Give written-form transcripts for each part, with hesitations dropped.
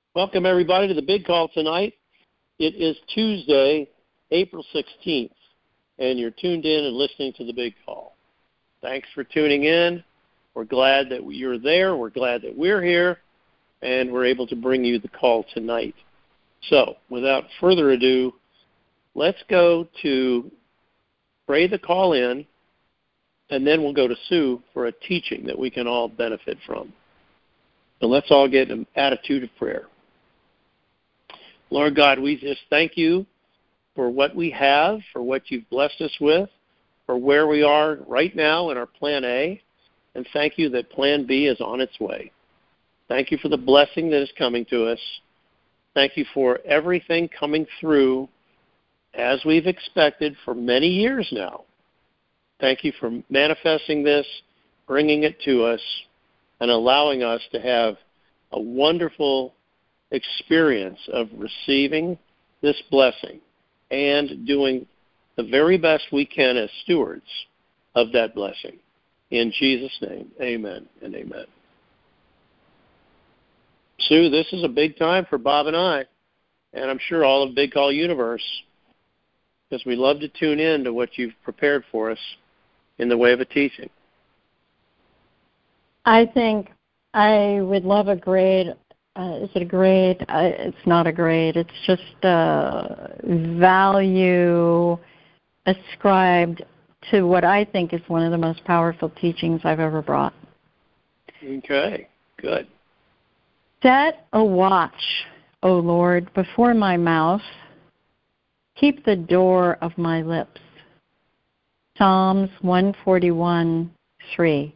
Welcome, everybody, to the big call tonight. It is Tuesday, April 16th, and you're tuned in and listening to the big call. Thanks for tuning in. We're glad that you're there. We're glad that we're here, and we're able to bring you the call tonight. So, without further ado, let's go to pray the call in, and then we'll go to Sue for a teaching that we can all benefit from. So let's all get an attitude of prayer. Lord God, we just thank you for what we have, for what you've blessed us with, for where we are right now in our Plan A, and thank you that Plan B is on its way. Thank you for the blessing that is coming to us. Thank you for everything coming through as we've expected for many years now. Thank you for manifesting this, bringing it to us, and allowing us to have a wonderful experience of receiving this blessing and doing the very best we can as stewards of that blessing. In Jesus' name, amen and amen. Sue, this is a big time for Bob and I, and I'm sure all of Big Call Universe, because we love to tune in to what you've prepared for us in the way of a teaching. I think I would love a grade. Is it a grade? It's not a grade. It's just a value ascribed to what I think is one of the most powerful teachings I've ever brought. Okay, good. Set a watch, O Lord, before my mouth. Keep the door of my lips. Psalms 141:3.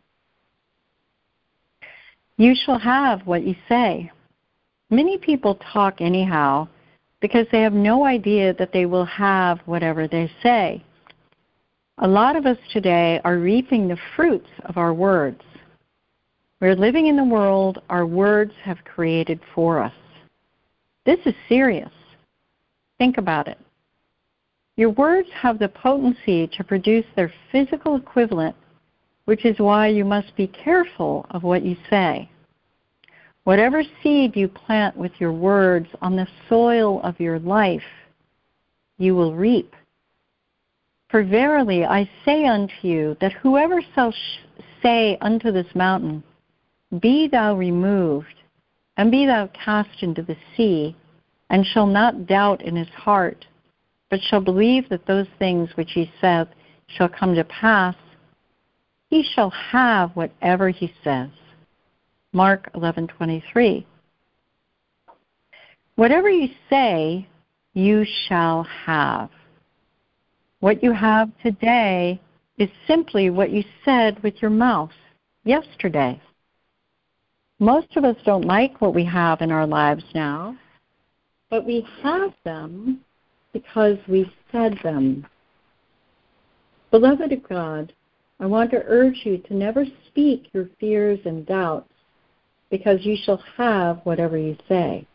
You shall have what you say. Many people talk anyhow because they have no idea that they will have whatever they say. A lot of us today are reaping the fruits of our words. We're living in the world our words have created for us. This is serious. Think about it. Your words have the potency to produce their physical equivalent, which is why you must be careful of what you say. Whatever seed you plant with your words on the soil of your life, you will reap. For verily I say unto you, that whoever shall say unto this mountain, Be thou removed, and be thou cast into the sea, and shall not doubt in his heart, but shall believe that those things which he saith shall come to pass, he shall have whatever he says. Mark 11:23. Whatever you say, you shall have. What you have today is simply what you said with your mouth yesterday. Most of us don't like what we have in our lives now, but we have them because we said them. Beloved of God, I want to urge you to never speak your fears and doubts, because you shall have whatever you say.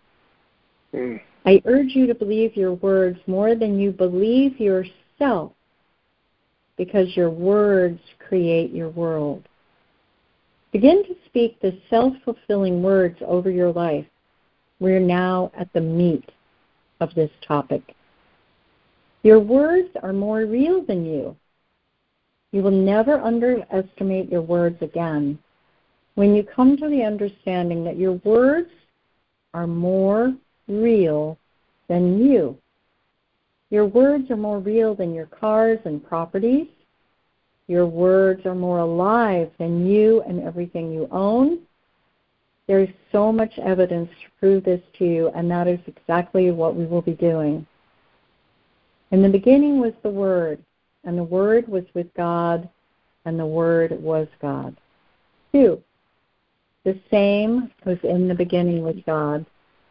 I urge you to believe your words more than you believe yourself, because your words create your world. Begin to speak the self-fulfilling words over your life. We're now at the meat of this topic. Your words are more real than you. You will never underestimate your words again. When you come to the understanding that your words are more real than you. Your words are more real than your cars and properties. Your words are more alive than you and everything you own. There is so much evidence to prove this to you, and that is exactly what we will be doing. In the beginning was the Word, and the Word was with God, and the Word was God. 2. The same was in the beginning with God.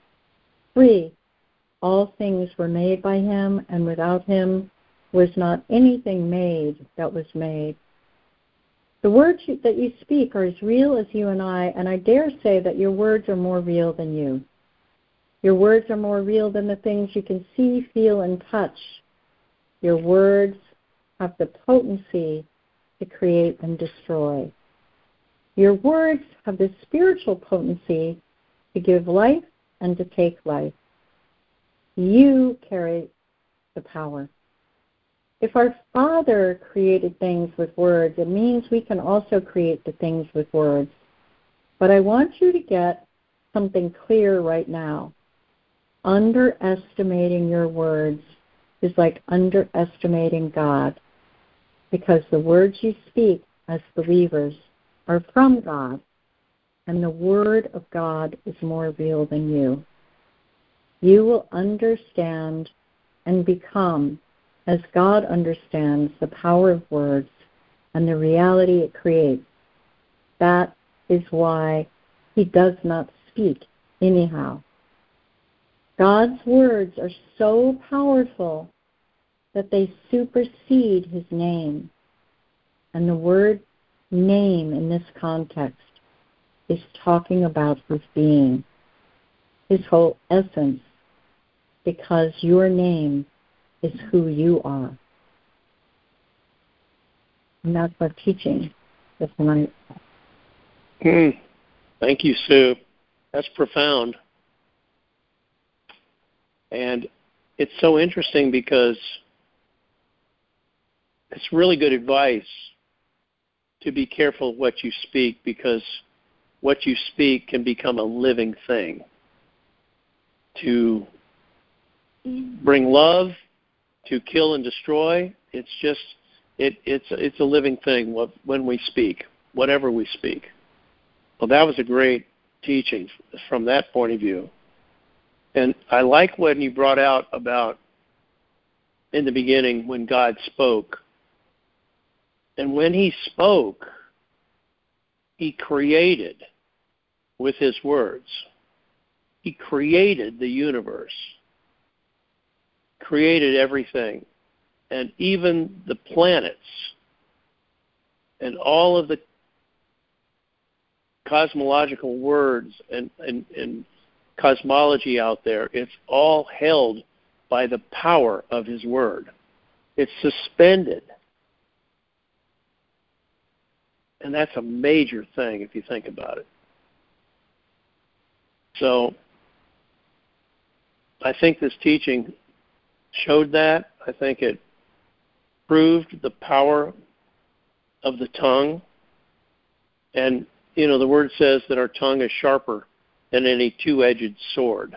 3. All things were made by him, and without him was not anything made that was made. The words that you speak are as real as you and I dare say that your words are more real than you. Your words are more real than the things you can see, feel, and touch. Your words have the potency to create and destroy. Your words have the spiritual potency to give life and to take life. You carry the power. If our Father created things with words, it means we can also create the things with words. But I want you to get something clear right now. Underestimating your words is like underestimating God, because the words you speak as believers are from God, and the Word of God is more real than you. You will understand and become, as God understands, the power of words and the reality it creates. That is why he does not speak anyhow. God's words are so powerful that they supersede his name. And the word name in this context is talking about his being, his whole essence, because your name is who you are. And that's our teaching this night. Thank you, Sue. That's profound. And it's so interesting because it's really good advice to be careful of what you speak, because what you speak can become a living thing. To bring love, to kill and destroy, it's just, it's a living thing when we speak, whatever we speak. Well, that was a great teaching from that point of view. And I like when you brought out about in the beginning when God spoke. And when he spoke, he created with his words. He created the universe, created everything, and even the planets and all of the cosmological words and cosmology out there. It's all held by the power of his word. It's suspended. And that's a major thing if you think about it. So I think this teaching showed that. I think it proved the power of the tongue. And, you know, the word says that our tongue is sharper than any two-edged sword.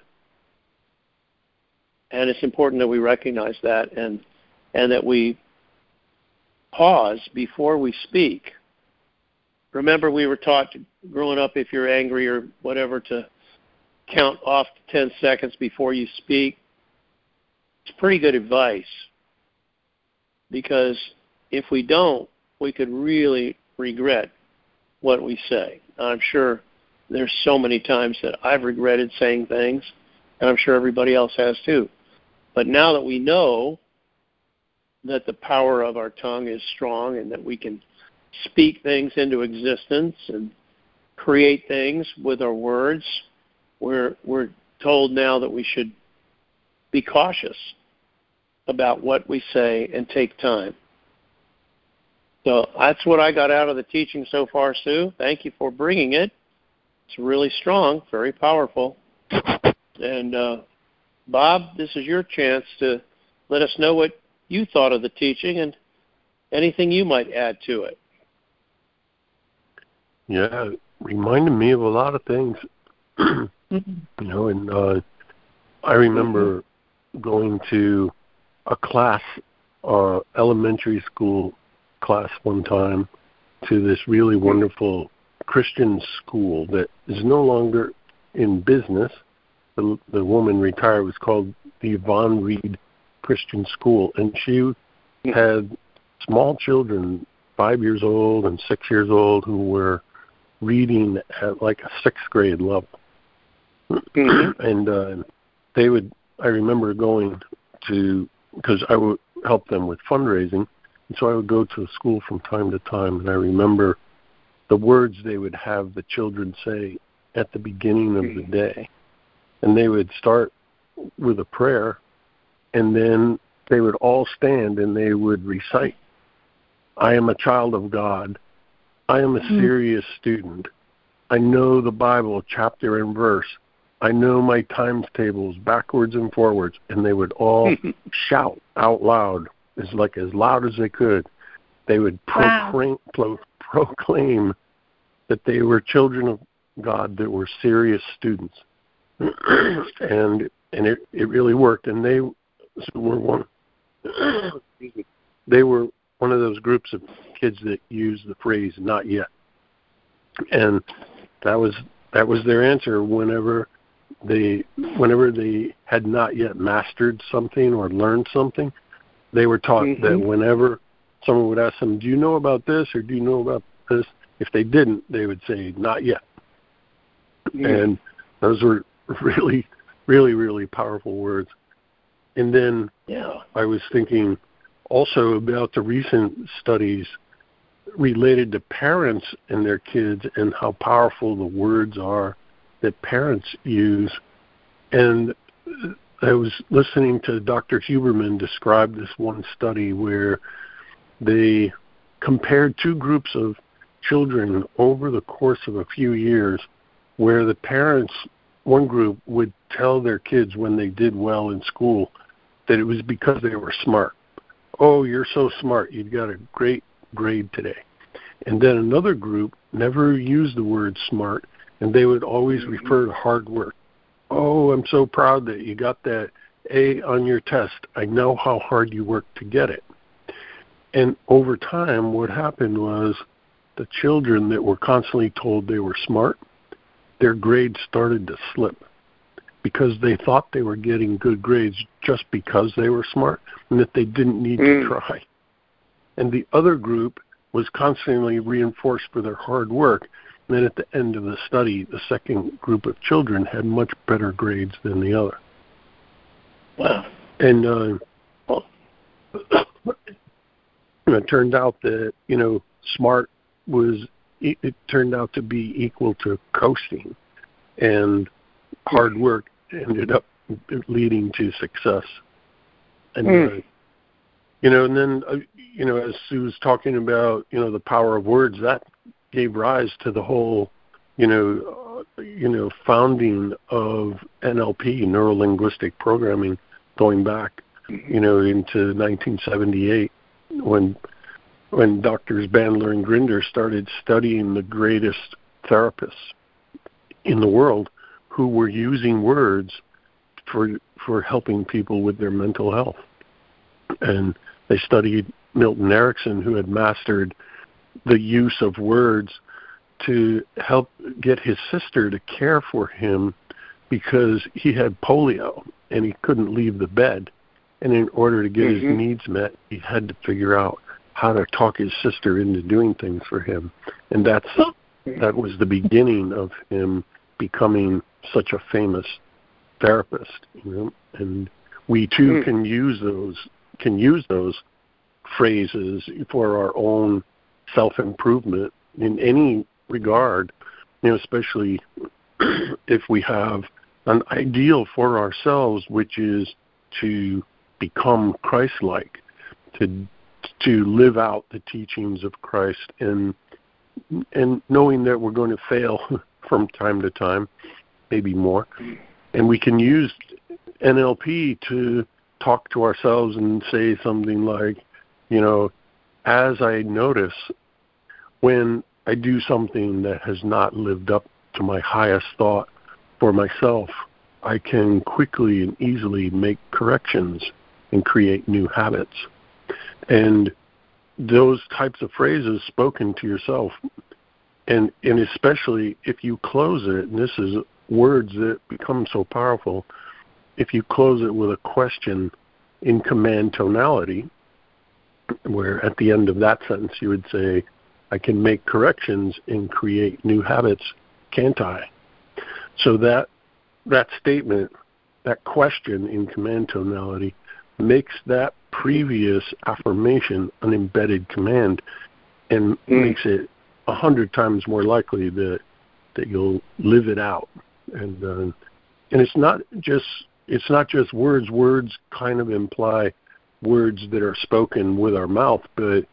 And it's important that we recognize that and that we pause before we speak. Remember, we were taught growing up, if you're angry or whatever, to count off to 10 seconds before you speak. It's pretty good advice, because if we don't, we could really regret what we say. I'm sure there's so many times that I've regretted saying things, and I'm sure everybody else has too. But now that we know that the power of our tongue is strong and that we can speak things into existence and create things with our words, we're told now that we should be cautious about what we say and take time. So that's what I got out of the teaching so far, Sue. Thank you for bringing it. It's really strong, very powerful. And Bob, this is your chance to let us know what you thought of the teaching and anything you might add to it. Yeah, it reminded me of a lot of things. You know, and I remember going to a class, elementary school class one time, to this really wonderful Christian school that is no longer in business. The woman retired. It was called the Yvonne Reed Christian School, and she had small children, 5 years old and 6 years old, who were reading at like a sixth grade level. And I remember going to, because I would help them with fundraising, and so I would go to the school from time to time, and I remember the words they would have the children say at the beginning of the day. And they would start with a prayer, and then they would all stand and they would recite, I am a child of God. I am a serious student. I know the Bible chapter and verse. I know my times tables backwards and forwards, and they would all shout out loud, as loud as they could. They would proclaim that they were children of God, that were serious students, and it really worked. And they were one. They were one of those groups of kids that used the phrase "not yet," and that was their answer whenever they had not yet mastered something or learned something. They were taught that whenever someone would ask them, "Do you know about this?" or "Do you know about this?" if they didn't, they would say, "Not yet." And those were really, really, really powerful words. And then I was thinking also about the recent studies related to parents and their kids and how powerful the words are that parents use. And I was listening to Dr. Huberman describe this one study where they compared two groups of children over the course of a few years, where the parents, one group, would tell their kids when they did well in school that it was because they were smart. "Oh, you're so smart. You got a great grade today." And then another group never used the word smart, and they would always refer to hard work. "Oh, I'm so proud that you got that A on your test. I know how hard you worked to get it." And over time, what happened was the children that were constantly told they were smart, their grades started to slip because they thought they were getting good grades just because they were smart and that they didn't need to try. And the other group was constantly reinforced for their hard work. And then at the end of the study, the second group of children had much better grades than the other. Wow. And it turned out that, smart it turned out to be equal to coasting, and hard work ended up leading to success. And and then as Sue was talking about the power of words, that gave rise to the whole founding of NLP, neuro linguistic programming, going back into 1978 when Doctors Bandler and Grinder started studying the greatest therapists in the world who were using words for helping people with their mental health. And they studied Milton Erickson, who had mastered the use of words to help get his sister to care for him because he had polio and he couldn't leave the bed. And in order to get his needs met, he had to figure out how to talk his sister into doing things for him. And that was the beginning of him becoming such a famous therapist. And we too can use those phrases for our own self-improvement in any regard, especially if we have an ideal for ourselves, which is to become Christ-like, to live out the teachings of Christ, and knowing that we're going to fail from time to time, maybe more. And we can use NLP to talk to ourselves and say something like, as I notice when I do something that has not lived up to my highest thought for myself, I can quickly and easily make corrections and create new habits. And those types of phrases spoken to yourself, and especially if you close it, and this is words that become so powerful, if you close it with a question in command tonality, where at the end of that sentence you would say, I can make corrections and create new habits, can't I? So that statement, that question in command tonality, makes that previous affirmation an embedded command and makes it 100 times more likely that you'll live it out. And it's not just words. Words kind of imply words that are spoken with our mouth, but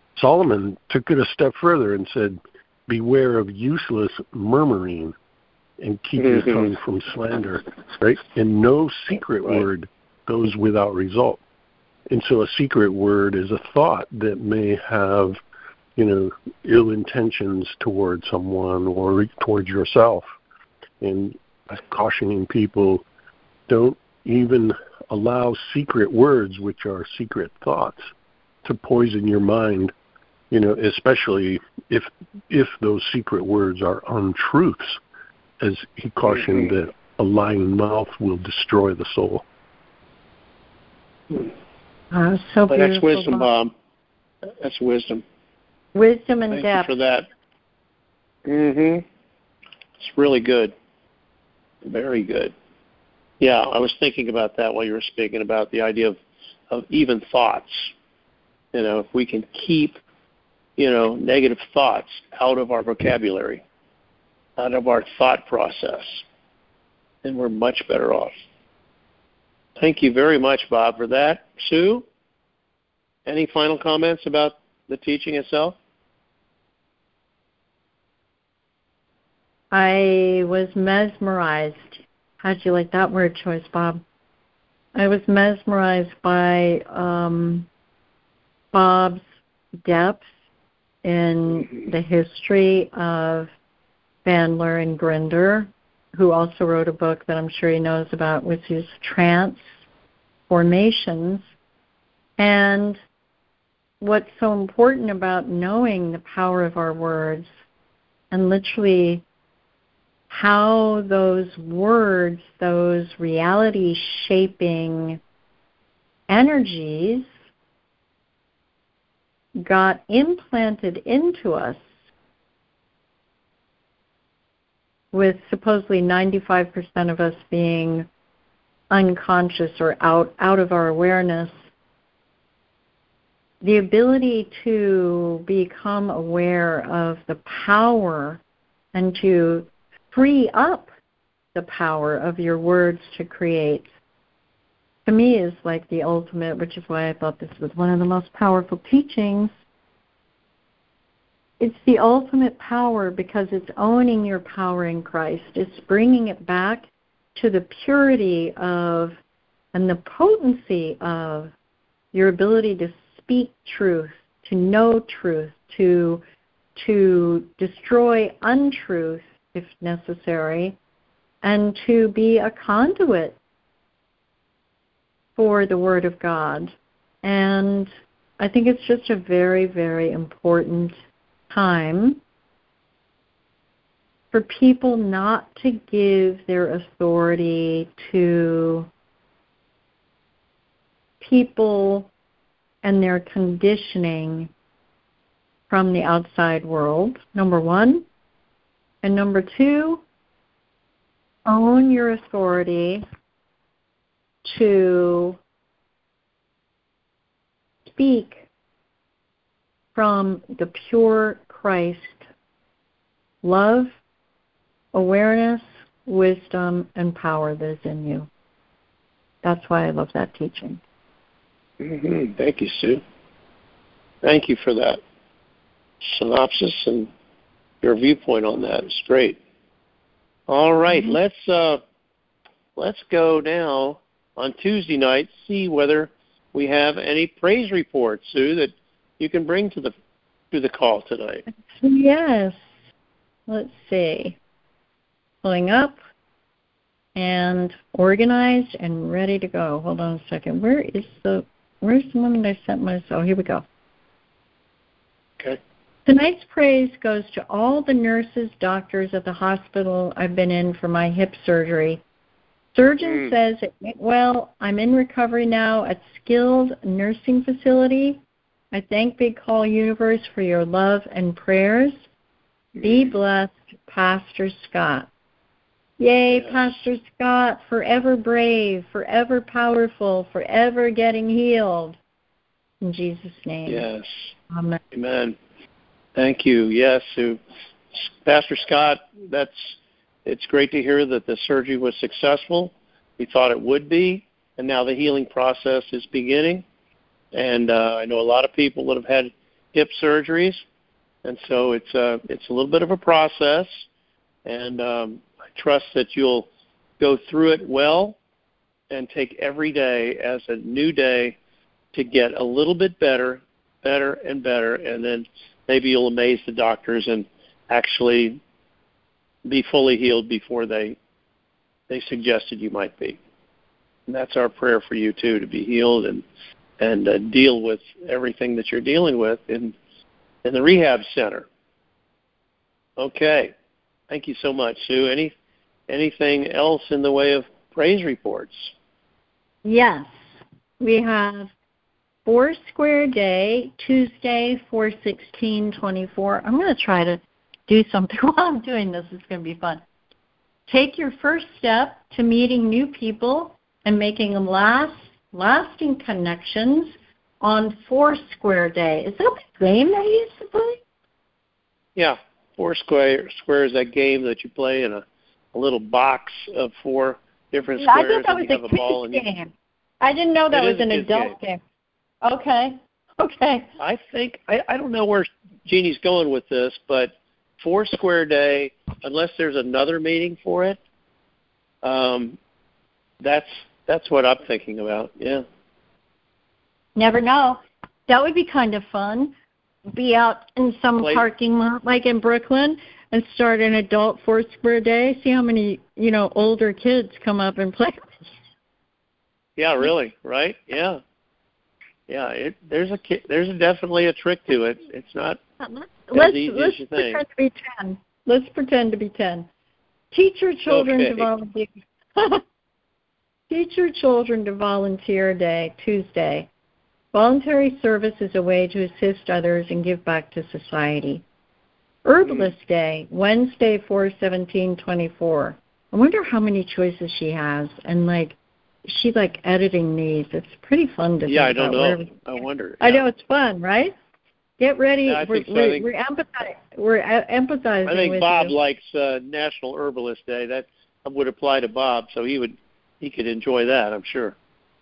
Solomon took it a step further and said, beware of useless murmuring. and keep your tongue from slander, right? And no secret word goes without result. And so a secret word is a thought that may have, ill intentions towards someone or towards yourself. And cautioning people, don't even allow secret words, which are secret thoughts, to poison your mind, especially if those secret words are untruths, as he cautioned that a lying mouth will destroy the soul. So beautiful. That's wisdom, Bob. That's wisdom. Wisdom and Thank depth. you for that. It's really good. Very good. Yeah, I was thinking about that while you were speaking about the idea of even thoughts. If we can keep, negative thoughts out of our vocabulary, out of our thought process, then we're much better off. Thank you very much, Bob, for that. Sue, any final comments about the teaching itself? I was mesmerized. How'd you like that word choice, Bob? I was mesmerized by Bob's depth in the history of Bandler and Grinder, who also wrote a book that I'm sure he knows about, which is Transformations. And what's so important about knowing the power of our words and literally how those words, those reality-shaping energies got implanted into us with supposedly 95% of us being unconscious or out of our awareness. The ability to become aware of the power and to free up the power of your words to create, to me, is like the ultimate, which is why I thought this was one of the most powerful teachings. It's the ultimate power because it's owning your power in Christ. It's bringing it back to the purity of and the potency of your ability to speak truth, to know truth, to destroy untruth if necessary, and to be a conduit for the Word of God. And I think it's just a very, very important time for people not to give their authority to people and their conditioning from the outside world, number one. And number two, own your authority to speak from the pure Christ love, awareness, wisdom, and power that is in you. That's why I love that teaching. Thank you, Sue. Thank you for that synopsis and your viewpoint on that. It's great. All right, let's go now on Tuesday night, see whether we have any praise reports, Sue, that you can bring to the call tonight. Yes. Let's see. Pulling up and organized and ready to go. Hold on a second. Where's the one that I sent myself? Oh, here we go. Okay. Tonight's praise goes to all the nurses, doctors at the hospital I've been in for my hip surgery. Surgeon says it went well. I'm in recovery now at skilled nursing facility. I thank Big Call Universe for your love and prayers. Be blessed, Pastor Scott. Yay, yes. Pastor Scott, forever brave, forever powerful, forever getting healed. In Jesus' name. Yes. Amen. Amen. Thank you. Yes, Sue. Pastor Scott, it's great to hear that the surgery was successful. We thought it would be, and now the healing process is beginning. And I know a lot of people that have had hip surgeries, and so it's a little bit of a process. And I trust that you'll go through it well and take every day as a new day to get a little bit better, and better, and then maybe you'll amaze the doctors and actually be fully healed before they suggested you might be. And that's our prayer for you too, to be healed and deal with everything that you're dealing with in the rehab center. Okay. Thank you so much, Sue. Anything else in the way of praise reports? Yes. We have Foursquare Day, Tuesday, 4/16/24. I'm going to try to do something while I'm doing this. It's going to be fun. Take your first step to meeting new people and making lasting connections on Foursquare Day. Is that the game that you used to play? Yeah. Foursquare is that game that you play in a little box of 4 different squares. I thought that was a kid's game. I didn't know that was an adult game. Okay. I think, I don't know where Jeannie's going with this, but Foursquare Day, unless there's another meaning for it, that's what I'm thinking about, yeah. Never know. That would be kind of fun. Be out in some parking lot like in Brooklyn and start an adult Foursquare Day. See how many, older kids come up and play. Yeah, really, right? Yeah. Yeah, there's definitely a trick to it. It's not as easy as you think. Pretend to be 10. Let's pretend to be 10. Teach your children to volunteer. Teach your children to volunteer day, Tuesday. Voluntary service is a way to assist others and give back to society. Herbalist Day, Wednesday, 4/17/24. I wonder how many choices she has, and she editing these. It's pretty fun to think about. Yeah, I don't know. I wonder. Yeah. I know it's fun, right? Get ready. Yeah, we're empathizing. I think with Bob you. likes National Herbalist Day. That would apply to Bob, so he could enjoy that, I'm sure.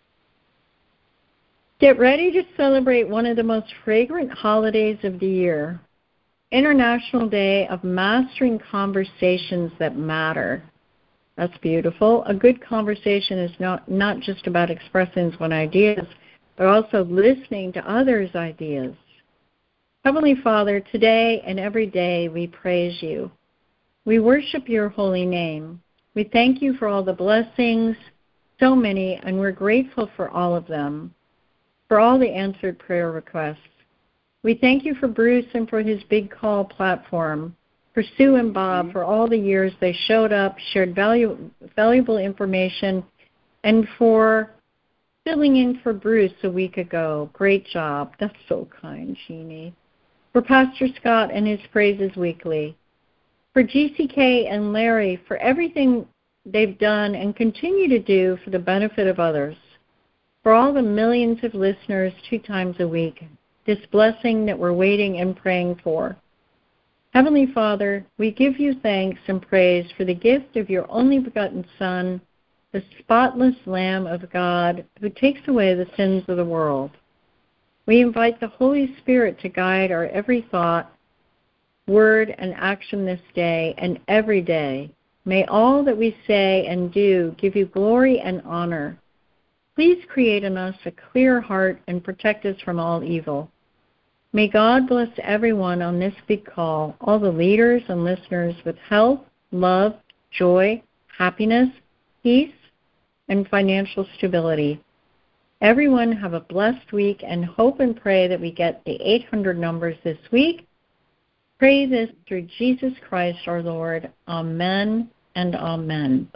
Get ready to celebrate one of the most fragrant holidays of the year, International Day of Mastering Conversations That Matter. That's beautiful. A good conversation is not just about expressing one's ideas, but also listening to others' ideas. Heavenly Father, today and every day we praise you. We worship your holy name. We thank you for all the blessings, so many, and we're grateful for all of them, for all the answered prayer requests. We thank you for Bruce and for his Big Call platform, for Sue and Bob, for all the years they showed up, shared valuable information, and for filling in for Bruce a week ago. Great job. That's so kind, Jeannie. For Pastor Scott and his Praises Weekly. For GCK and Larry, for everything they've done and continue to do for the benefit of others. For all the millions of listeners 2 times a week, this blessing that we're waiting and praying for. Heavenly Father, we give you thanks and praise for the gift of your only begotten Son, the spotless Lamb of God, who takes away the sins of the world. We invite the Holy Spirit to guide our every thought, word, and action this day and every day. May all that we say and do give you glory and honor. Please create in us a clear heart and protect us from all evil. May God bless everyone on this big call, all the leaders and listeners with health, love, joy, happiness, peace, and financial stability. Everyone have a blessed week and hope and pray that we get the 800 numbers this week. Pray this through Jesus Christ our Lord. Amen and amen.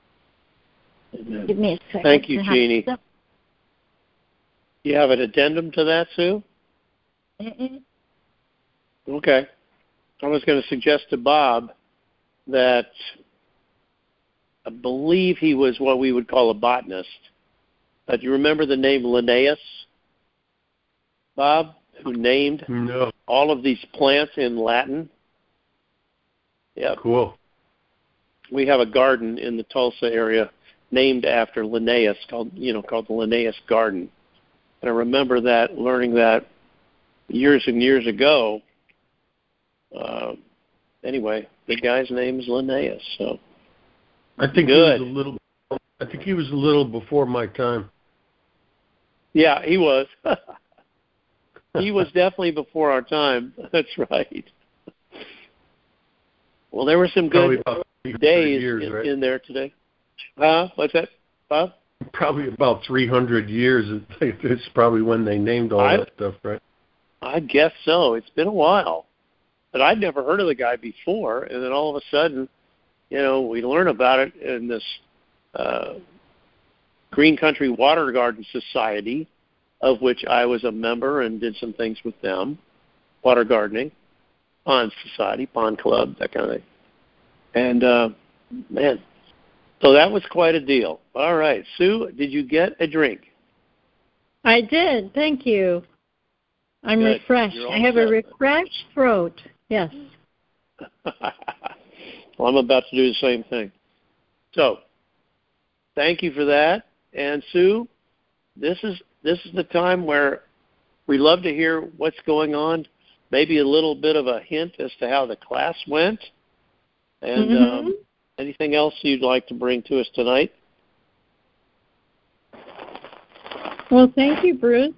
Amen. Give me a second. Thank you, Jeannie. You have an addendum to that, Sue? Okay. I was going to suggest to Bob that I believe he was what we would call a botanist. Do you remember the name Linnaeus, Bob, who named all of these plants in Latin? Yeah. Cool. We have a garden in the Tulsa area named after Linnaeus called the Linnaeus Garden. And I remember learning that years and years ago. Anyway, the guy's name is Linnaeus. So I think Good. he was a little before my time. Yeah, he was. He was definitely before our time. That's right. Well, there were some good days in there today. What's that, Bob? Probably about 300 years. It's probably when they named all that stuff, right? I guess so. It's been a while. But I'd never heard of the guy before, and then all of a sudden, we learn about it in this Green Country Water Garden Society, of which I was a member and did some things with them, water gardening, pond society, pond club, that kind of thing. And, man, so that was quite a deal. All right, Sue, did you get a drink? I did. Thank you. I'm Good. refreshed. I have a refreshed throat. Yes. Well, I'm about to do the same thing. So, thank you for that. And Sue, this is the time where we love to hear what's going on. Maybe a little bit of a hint as to how the class went, and anything else you'd like to bring to us tonight. Well, thank you, Bruce.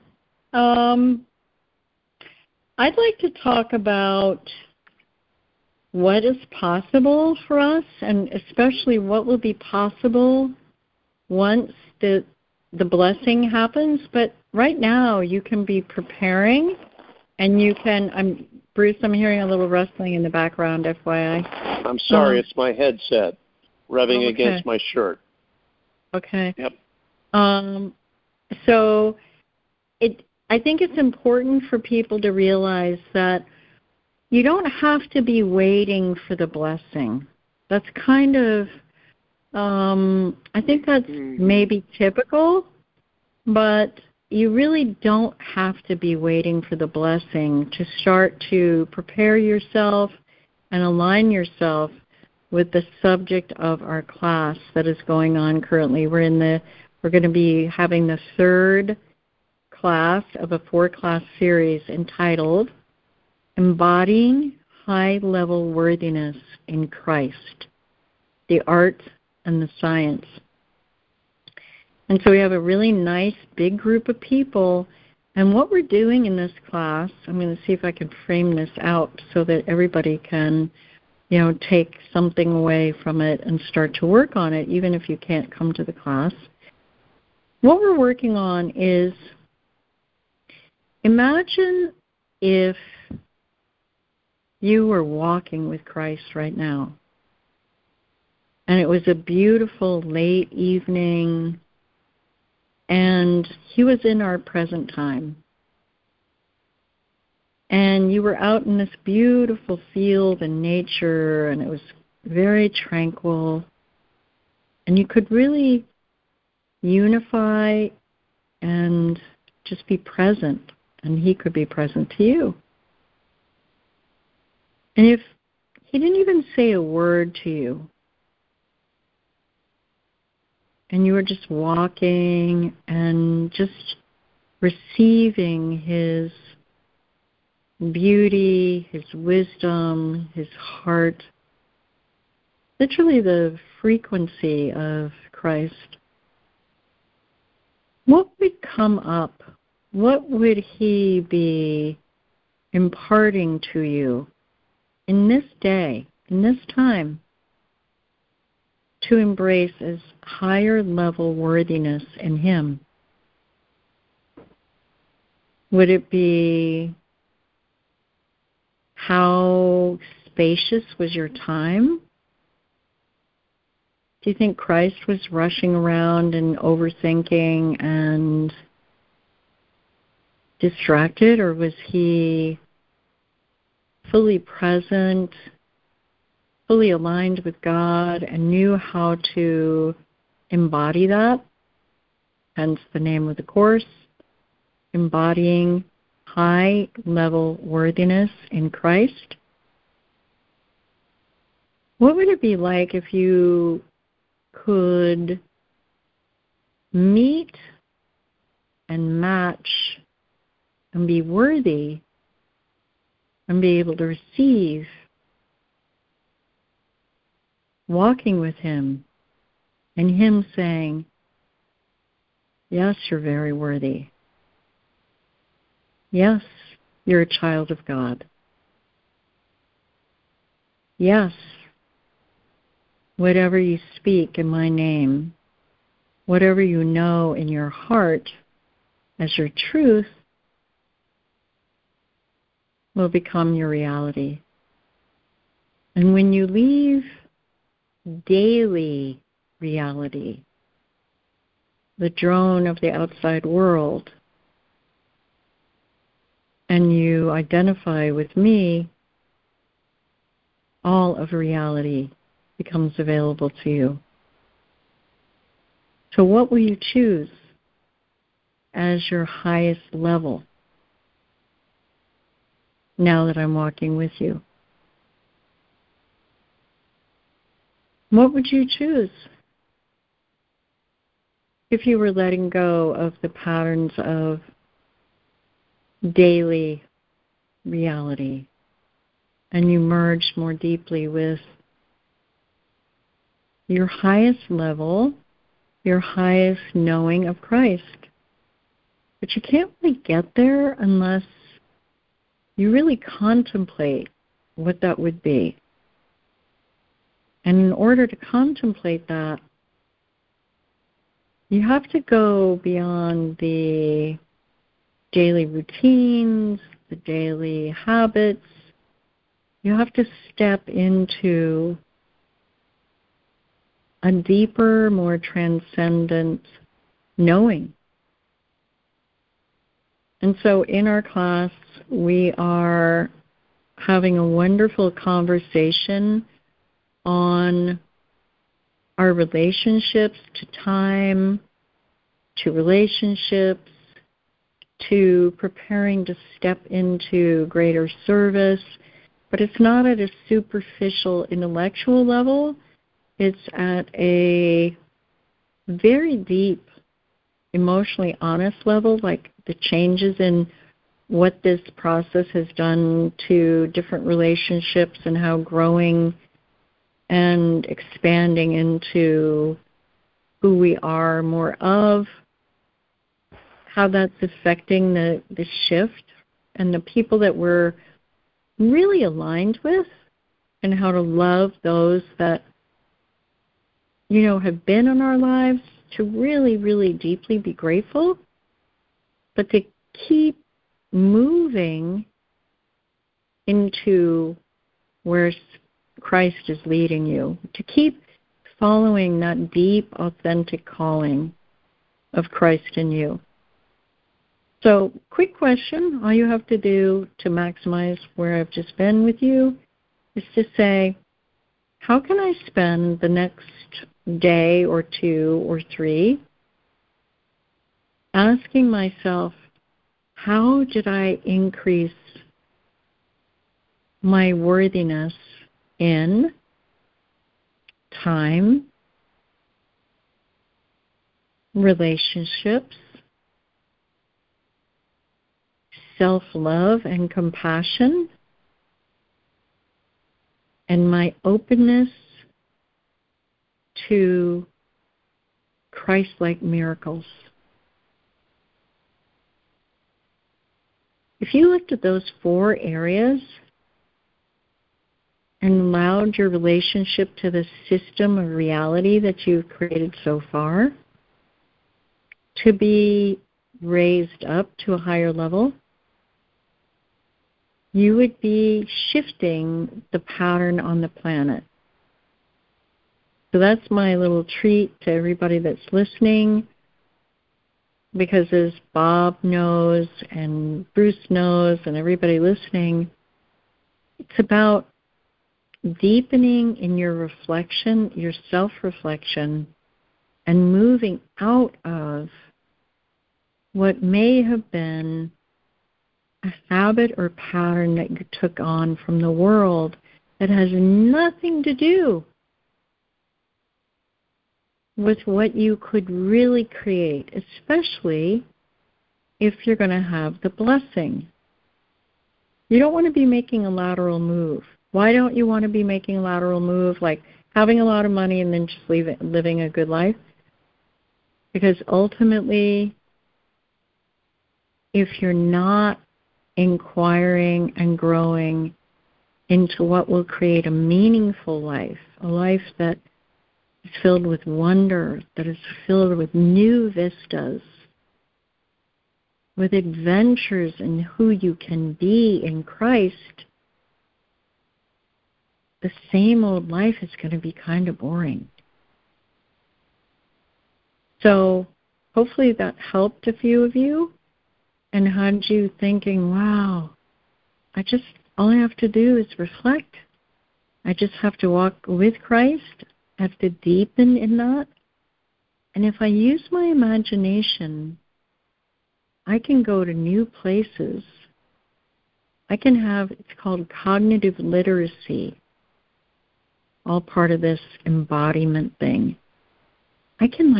I'd like to talk about what is possible for us, and especially what will be possible once the blessing happens. But right now, you can be preparing, and you can. Bruce, I'm hearing a little rustling in the background, FYI. I'm sorry, it's my headset rubbing against my shirt. Okay. Yep. So I think it's important for people to realize that you don't have to be waiting for the blessing. That's kind of, I think that's maybe typical, but you really don't have to be waiting for the blessing to start to prepare yourself and align yourself with the subject of our class that is going on currently. We're going to be having the third class of a 4-class series entitled Embodying High-Level Worthiness in Christ, the Art and the Science. And so we have a really nice big group of people, and what we're doing in this class, I'm going to see if I can frame this out so that everybody can, take something away from it and start to work on it, even if you can't come to the class. What we're working on is, imagine if you were walking with Christ right now, and it was a beautiful late evening, and he was in our present time. And you were out in this beautiful field in nature, and it was very tranquil, and you could really unify and just be present, and he could be present to you. And if he didn't even say a word to you, and you were just walking and just receiving his beauty, his wisdom, his heart, literally the frequency of Christ, what would come up? What would he be imparting to you in this day, in this time, to embrace as higher level worthiness in him? Would it be how spacious was your time? Do you think Christ was rushing around and overthinking and distracted, or was he fully present, fully aligned with God, and knew how to embody that? Hence the name of the course, Embodying High-Level Worthiness in Christ. What would it be like if you could meet and match and be worthy and be able to receive walking with him and Him saying, yes, you're very worthy. Yes, you're a child of God. Yes, whatever you speak in my name, whatever you know in your heart as your truth, will become your reality. And when you leave daily reality, the drone of the outside world, and you identify with me, all of reality becomes available to you. So what will you choose as your highest level now that I'm walking with you? What would you choose if you were letting go of the patterns of daily reality and you merged more deeply with your highest level, your highest knowing of Christ? But you can't really get there unless you really contemplate what that would be. And in order to contemplate that, you have to go beyond the daily routines, the daily habits. You have to step into a deeper, more transcendent knowing. And so in our class, we are having a wonderful conversation on our relationships to time, to relationships, to preparing to step into greater service. But it's not at a superficial intellectual level. It's at a very deep, emotionally honest level, like the changes in what this process has done to different relationships and how growing and expanding into who we are more of, how that's affecting the shift and the people that we're really aligned with, and how to love those that, you know, have been in our lives, to really, really deeply be grateful, but to keep moving into where Christ is leading you, to keep following that deep, authentic calling of Christ in you. So, quick question, all you have to do to maximize where I've just been with you is to say, how can I spend the next day or 2 or 3 asking myself, how did I increase my worthiness in time, relationships, self-love and compassion, and my openness to Christ-like miracles? If you looked at those 4 areas and allowed your relationship to the system of reality that you've created so far to be raised up to a higher level, you would be shifting the pattern on the planet. So that's my little treat to everybody that's listening, because as Bob knows and Bruce knows and everybody listening, it's about deepening in your reflection, your self-reflection, and moving out of what may have been a habit or pattern that you took on from the world that has nothing to do with what you could really create, especially if you're going to have the blessing. You don't want to be making a lateral move. Why don't you want to be making a lateral move like having a lot of money and then just living a good life. Because ultimately, if you're not inquiring and growing into what will create a meaningful life, a life that is filled with wonder, that is filled with new vistas, with adventures in who you can be in Christ, the same old life is going to be kind of boring. So hopefully that helped a few of you and had you thinking, wow, all I have to do is reflect. I just have to walk with Christ. I have to deepen in that. And if I use my imagination, I can go to new places. I can have, it's called cognitive literacy, all part of this embodiment thing. I can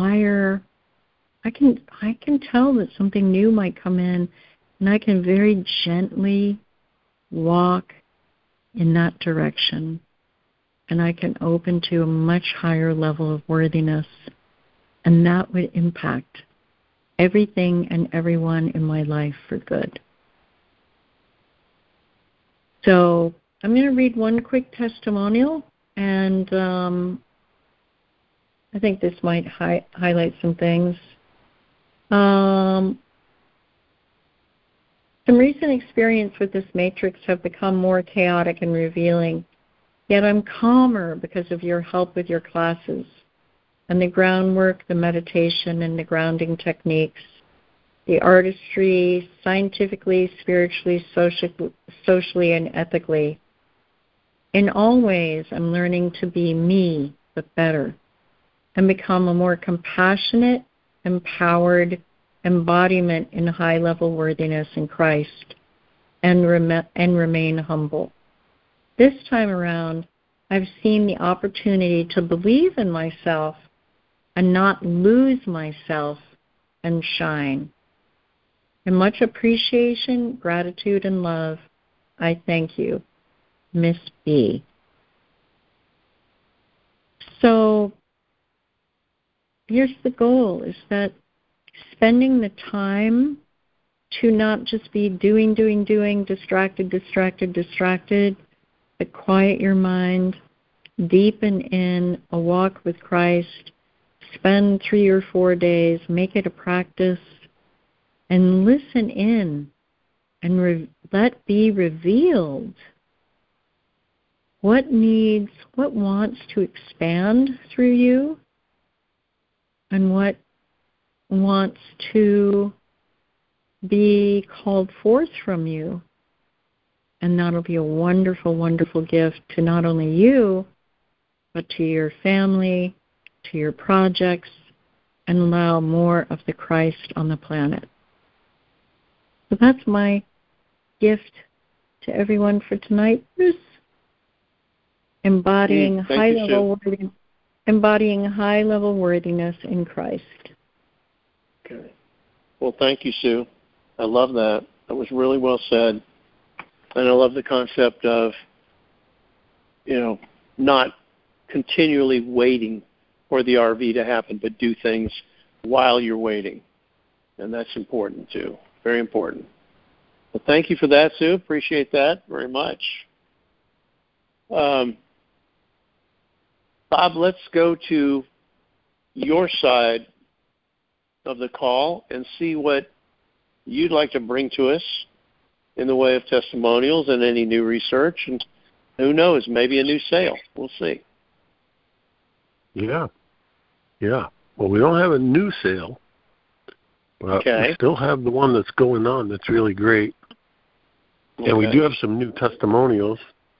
I can tell that something new might come in, and I can very gently walk in that direction. And I can open to a much higher level of worthiness, and that would impact everything and everyone in my life for good. So I'm going to read one quick testimonial, and I think this might highlight some things. Some recent experience with this matrix have become more chaotic and revealing, yet I'm calmer because of your help with your classes and the groundwork, the meditation, and the grounding techniques, the artistry, scientifically, spiritually, socially, and ethically. In all ways, I'm learning to be me, but better, and become a more compassionate, empowered embodiment in high-level worthiness in Christ, and remain humble. This time around, I've seen the opportunity to believe in myself and not lose myself and shine. In much appreciation, gratitude, and love, I thank you, Miss B. So here's the goal, is that spending the time to not just be doing, distracted, but quiet your mind, deepen in a walk with Christ, spend 3 or 4 days, make it a practice, and listen in and let be revealed what wants to expand through you and what wants to be called forth from you. And that'll be a wonderful, wonderful gift to not only you, but to your family, to your projects, and allow more of the Christ on the planet. So that's my gift to everyone for tonight, Bruce. Embodying high-level worthiness in Christ. Okay. Well, thank you, Sue. I love that. That was really well said. And I love the concept of, not continually waiting for the RV to happen, but do things while you're waiting. And that's important, too. Very important. Well, thank you for that, Sue. Appreciate that very much. Bob, let's go to your side of the call and see what you'd like to bring to us in the way of testimonials and any new research. And who knows, maybe a new sale. We'll see. Yeah. Well, we don't have a new sale. But we still have the one that's going on that's really great. Okay. And we do have some new testimonials.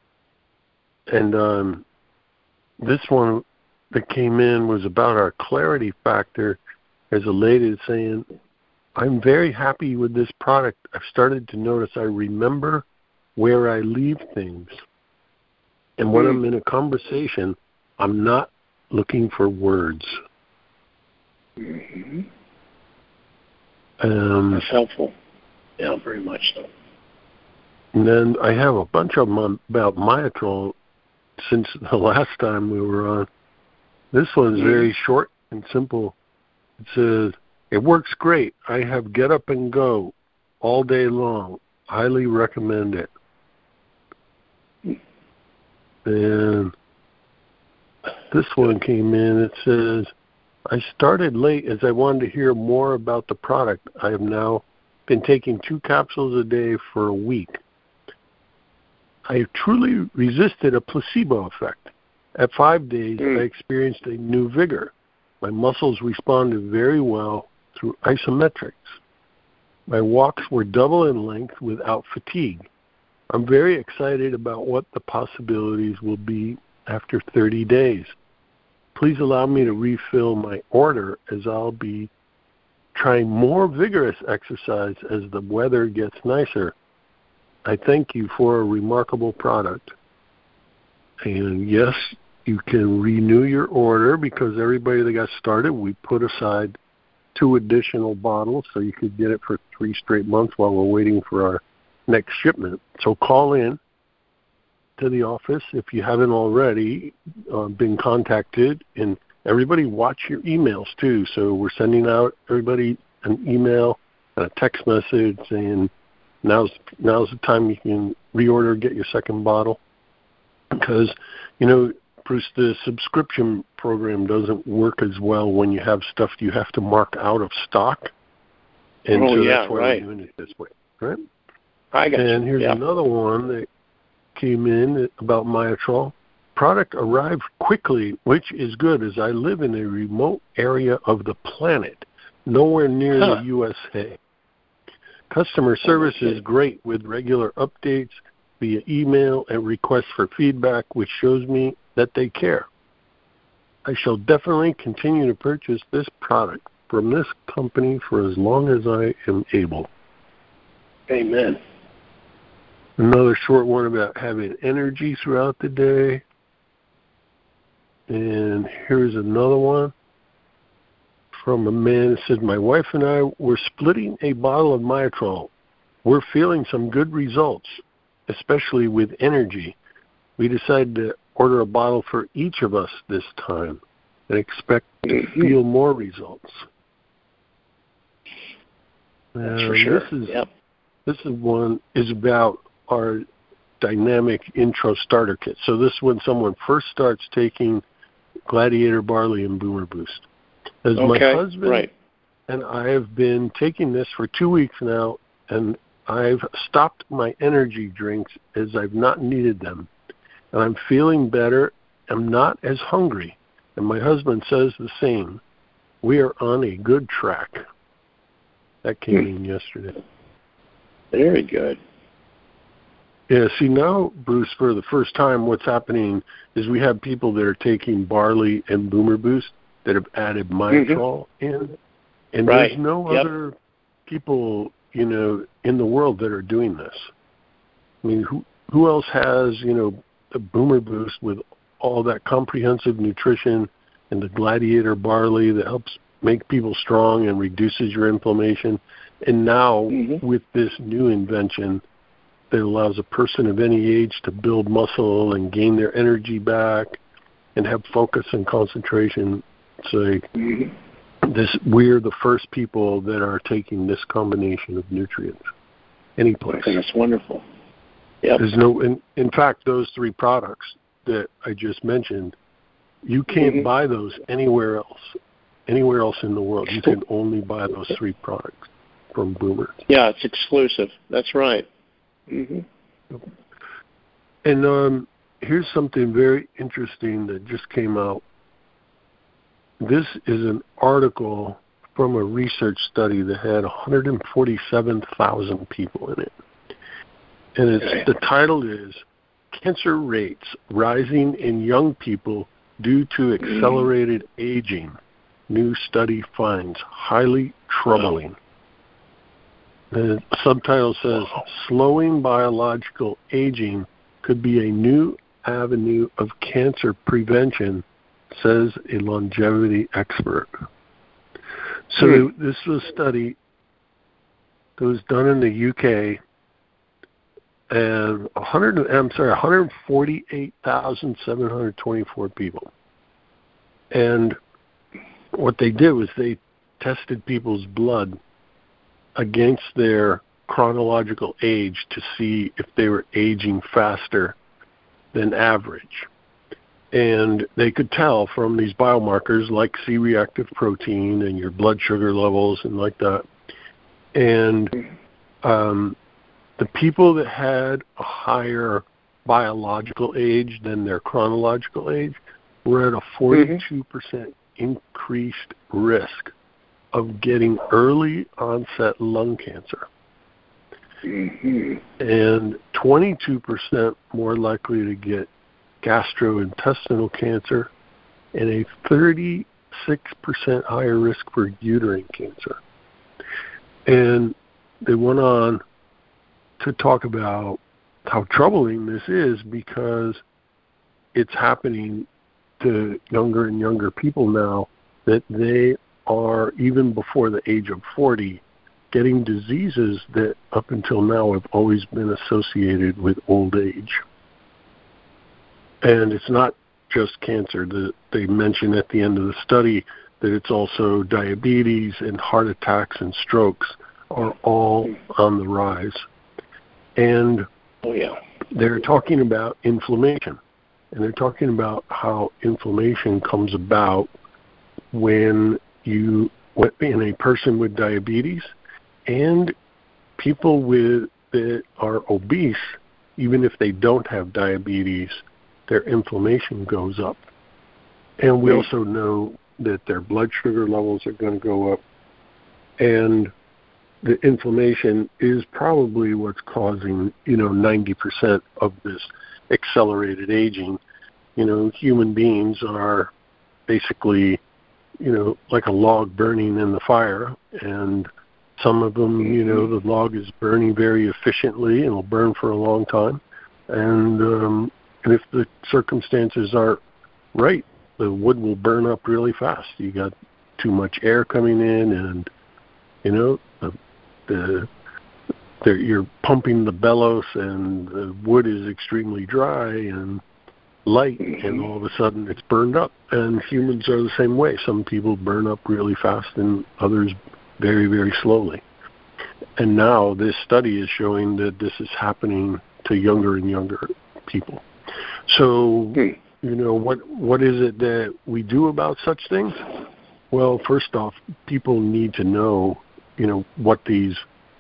And this one that came in was about our clarity factor. As a lady is saying, I'm very happy with this product. I've started to notice I remember where I leave things. And when I'm in a conversation, I'm not looking for words. Mm-hmm. That's helpful. Yeah, very much so. And then I have a bunch of them about Myotrol. since the last time we were on. This one's very short and simple. It says, "It works great. I have Get Up and Go all day long. Highly recommend it." And this one came in. It says, "I started late as I wanted to hear more about the product. I have now been taking 2 capsules a day for a week. I have truly resisted a placebo effect. At 5 days, I experienced a new vigor. My muscles responded very well through isometrics. My walks were double in length without fatigue. I'm very excited about what the possibilities will be after 30 days. Please allow me to refill my order as I'll be trying more vigorous exercise as the weather gets nicer. I thank you for a remarkable product." And yes, you can renew your order because everybody that got started, we put aside 2 additional bottles so you could get it for 3 straight months while we're waiting for our next shipment. So call in to the office if you haven't already been contacted, and everybody watch your emails too. So we're sending out everybody an email and a text message saying now's the time you can reorder, get your second bottle, because Bruce, the subscription program doesn't work as well when you have stuff you have to mark out of stock, and that's why we're doing it this way, right? I got you. And here's another one that came in about Myotrol. Product arrived quickly, which is good, as I live in a remote area of the planet, nowhere near the USA. Customer service is great with regular updates via email and requests for feedback, which shows me that they care. I shall definitely continue to purchase this product from this company for as long as I am able. Amen. Another short one about having energy throughout the day. And here's another one from a man that says, "My wife and I were splitting a bottle of Myotrol. We're feeling some good results, especially with energy. We decided to order a bottle for each of us this time and expect to feel more results." That's for sure. This is about our dynamic intro starter kit. So this is when someone first starts taking Gladiator Barley and Boomer Boost. As my husband and I have been taking this for 2 weeks now, and I've stopped my energy drinks as I've not needed them. And I'm feeling better. I'm not as hungry. And my husband says the same. We are on a good track. That came in yesterday. Very good. Yeah, see now, Bruce, for the first time, what's happening is we have people that are taking Barley and Boomer Boost that have added Myotrol in. And there's no other people, in the world that are doing this. I mean, who else has, the Boomer Boost with all that comprehensive nutrition and the Gladiator Barley that helps make people strong and reduces your inflammation? And now with this new invention that allows a person of any age to build muscle and gain their energy back and have focus and concentration, we're the first people that are taking this combination of nutrients any place. I think it's wonderful. Yep. There's in fact, those 3 products that I just mentioned, you can't buy those anywhere else in the world. You can only buy those 3 products from Boomer. Yeah, it's exclusive. That's right. And here's something very interesting that just came out. This is an article from a research study that had 147,000 people in it. And the title is "Cancer Rates Rising in Young People Due to Accelerated Aging. New Study Finds Highly Troubling." The subtitle says, "Slowing biological aging could be a new avenue of cancer prevention," says a longevity expert. So this was a study that was done in the UK, and 148,724 people. And what they did was they tested people's blood against their chronological age to see if they were aging faster than average. And they could tell from these biomarkers like C-reactive protein and your blood sugar levels and like that. And the people that had a higher biological age than their chronological age were at a 42% increased risk of getting early onset lung cancer. And 22% more likely to get gastrointestinal cancer, and a 36% higher risk for uterine cancer. And they went on to talk about how troubling this is because it's happening to younger and younger people now, that they are, even before the age of 40, getting diseases that up until now have always been associated with old age. And it's not just cancer. They mention at the end of the study that it's also diabetes and heart attacks and strokes are all on the rise. And they're talking about inflammation. And they're talking about how inflammation comes about when in a person with diabetes and people that are obese, even if they don't have diabetes, their inflammation goes up. And we also know that their blood sugar levels are going to go up. And the inflammation is probably what's causing, 90% of this accelerated aging. Human beings are basically, like a log burning in the fire, and some of them, the log is burning very efficiently and will burn for a long time. And if the circumstances aren't right, the wood will burn up really fast. You got too much air coming in, and you're pumping the bellows, and the wood is extremely dry and light, and all of a sudden it's burned up. And humans are the same way. Some people burn up really fast and others very, very slowly. And now this study is showing that this is happening to younger and younger people. So, what is it that we do about such things? Well, first off, people need to know, what these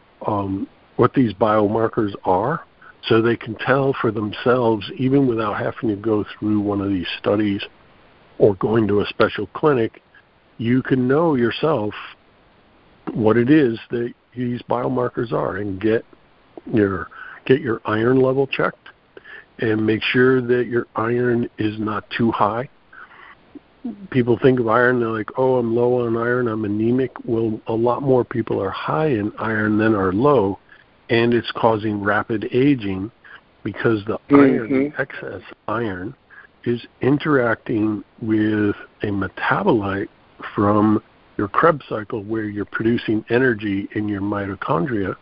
biomarkers are, so they can tell for themselves, even without having to go through one of these studies or going to a special clinic. You can know yourself what it is that these biomarkers are, and get your iron level checked, and make sure that your iron is not too high. People think of iron, they're like, oh, I'm low on iron, I'm anemic. Well, a lot more people are high in iron than are low, and it's causing rapid aging because the iron, the excess iron, is interacting with a metabolite from your Krebs cycle, where you're producing energy in your mitochondria,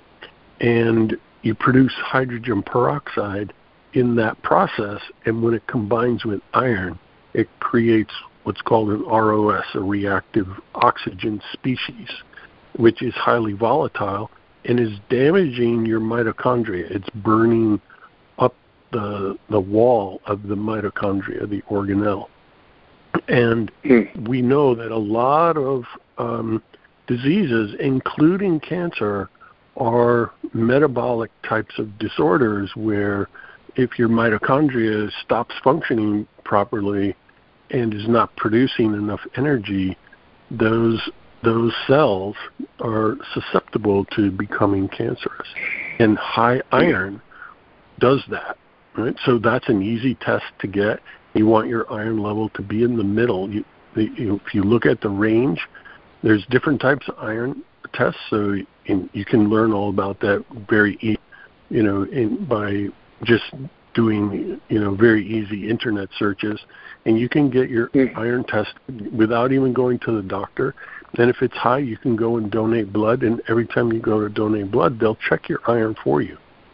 and you produce hydrogen peroxide in that process, and when it combines with iron, it creates what's called an ROS, a reactive oxygen species, which is highly volatile and is damaging your mitochondria. It's burning up the wall of the mitochondria, the organelle. And we know that a lot of diseases, including cancer, are metabolic types of disorders where if your mitochondria stops functioning properly and is not producing enough energy, those cells are susceptible to becoming cancerous. And high iron does that, right? So that's an easy test to get. You want your iron level to be in the middle. If you look at the range, there's different types of iron tests, so you can learn all about that very easy, by just doing, very easy internet searches, and you can get your iron test without even going to the doctor. And if it's high, you can go and donate blood, and every time you go to donate blood, they'll check your iron for you.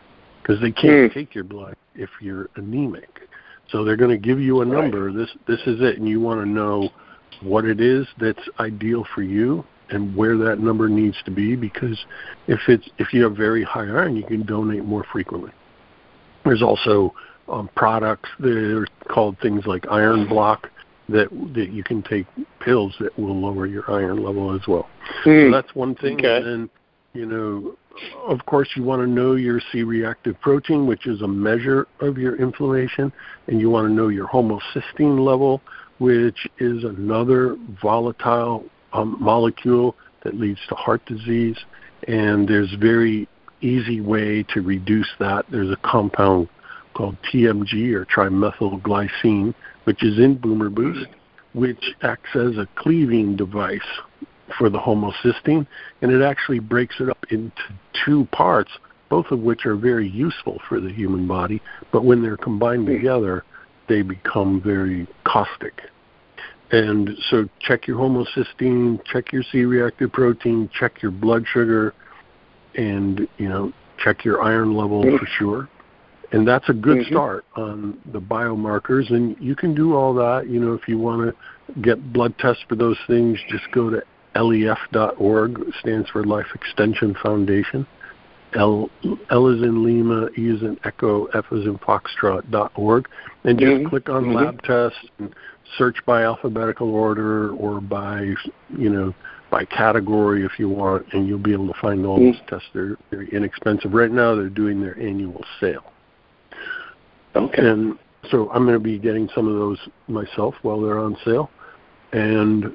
because they can't take your blood if you're anemic. So they're going to give you a number. Right. This is it, and you want to know what it is that's ideal for you and where that number needs to be, because if you have very high iron, you can donate more frequently. There's also products that are called things like Iron Block that you can take pills that will lower your iron level as well. So that's one thing. Okay. And then, of course, you want to know your C-reactive protein, which is a measure of your inflammation, and you want to know your homocysteine level, which is another volatile molecule that leads to heart disease. And there's a very easy way to reduce that. There's a compound called TMG, or trimethylglycine, which is in Boomer Boost, which acts as a cleaving device for the homocysteine, and it actually breaks it up into two parts, both of which are very useful for the human body, but when they're combined together, they become very caustic. And so check your homocysteine, check your C-reactive protein, check your blood sugar, and, check your iron level for sure. And that's a good start on the biomarkers. And you can do all that. If you want to get blood tests for those things, just go to LEF.org. It stands for Life Extension Foundation. L is in Lima, E is in Echo, F is in Foxtrot.org. And just click on lab tests and search by alphabetical order or by category if you want, and you'll be able to find all those tests. They're very inexpensive. Right now they're doing their annual sale. Okay. And so I'm going to be getting some of those myself while they're on sale. And